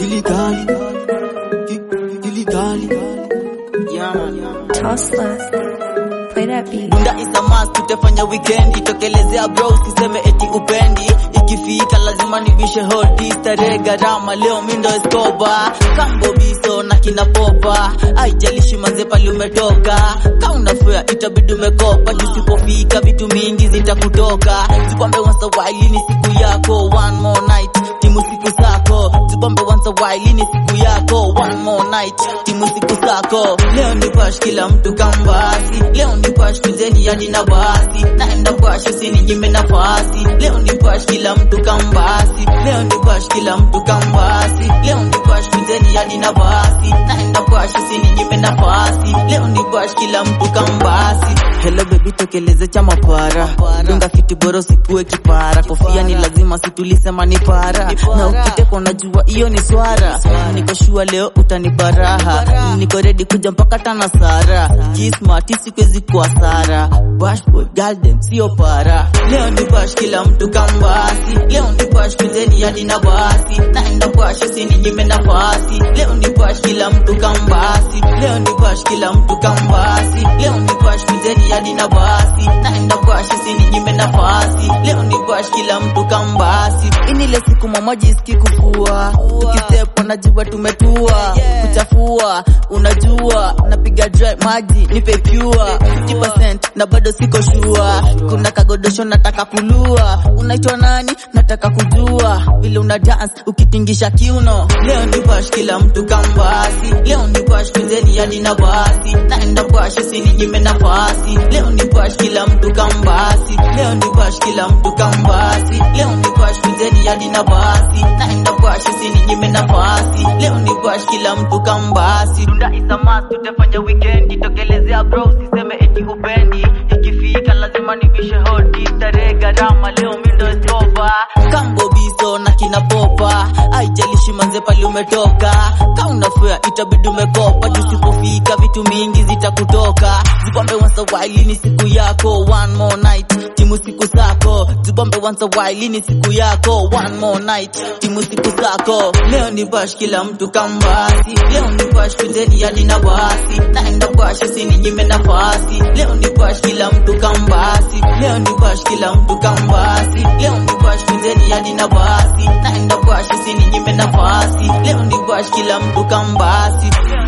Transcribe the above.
Tosla, play that beat. Bunda is a must, tutafanya weekendi. Tokelezea bro, siseme eti upendi. Ikifika lazima nibishe hodi. Starehe gharama, leo mindo Escobar. Kambo biso na kina popa. Haijalishi manze pali umetoka. Kauna fea itabidi umekopa. Tusipofika vitu mingi zitakutoka. Tubambe once a while ni siku yako. One more night, timu siku zako. Tubambe once a while ni siku yako. One more night, timu siku zako. Leo ni bash kila mtu kambasi. Leo ni bash tuzeni hadi na basi. Naenda bash usininyime nafasi. Leo ni bash kila mtu kambasi. Leo ni bash kila mtu kambasi. Leo ni bash tuzeni hadi na basi. Naenda bash usininyime nafasi. Leo ni bash kila mtu kambasi. Hello baby tokeleze chama para. Dunga fiti boro sikuwe kipara. Kofia ni lazima situlisema ni para. Na ukiteko najua iyo ni swara. Niko shua leo utanibaraha. Niko ready kuja mpaka Tanasara. Kismati sikwezi kwa Sara. Bash boy girl dem sio para. Leo ni bash kila mtu kambasi. Leo ni bash kuzeni hadi na basi. Naenda bash usininyime nafasi. Leo ni bash kila mtu kambasi. Leo ni bash kila mtu kambasi. Leo ni bash kuzeni hadi na basi. Naenda bash usininyime nafasi. Leo ni bash kila mtu kambasi. Inile siku mama jisiki kufua. Tukistep najua tumetua. Kuchafua unajua napiga dry maji nipe pure 50% na bado siko shua. Kuna kagodosho nataka kulua. Unaitwa nani nataka kujua. Vile una dance ukitingisha kiuno. Leo ni bash kila mtu kambasi. Leo ni bash kuzeni hadi na basi. Naenda bash usininyime nafasi. Leo ni bash kila mtu kambasi. Leo ni bash kila mtu kambasi. Leo ni bash kuzeni hadi na basi. Naenda bash usininyime nafasi. Leo ni bash kila mtu kambasi. Bunda is a must, tutafanya weekendi. Tokelezea bro, siseme eti upendi. Ikifika lazima nibishe hodi. Starehe gharama, leo mindo Escobar. Kambo biso na kina popa. Haijalishi manze pali umetoka. Kauna fea itabidi umekopa. Tusipofika vitu mingi zitakutoka. Zibambe once a while ni siku yako. One more night, timu siku zako. Zibambe once a while ni siku yako. One more night, timu siku zako. Leo ni bash kila mtu kambasi. Leo ni bash kuzeni hadi na basi. Naenda bash usininyime nafasi. Leo ni bash kila mtu kambasi. Leo ni bash kila mtu kambasi. Leo ni bash kuzeni hadi na basi. Naenda bash usininyime nafasi. Leo ni bash kila mtu kambasi.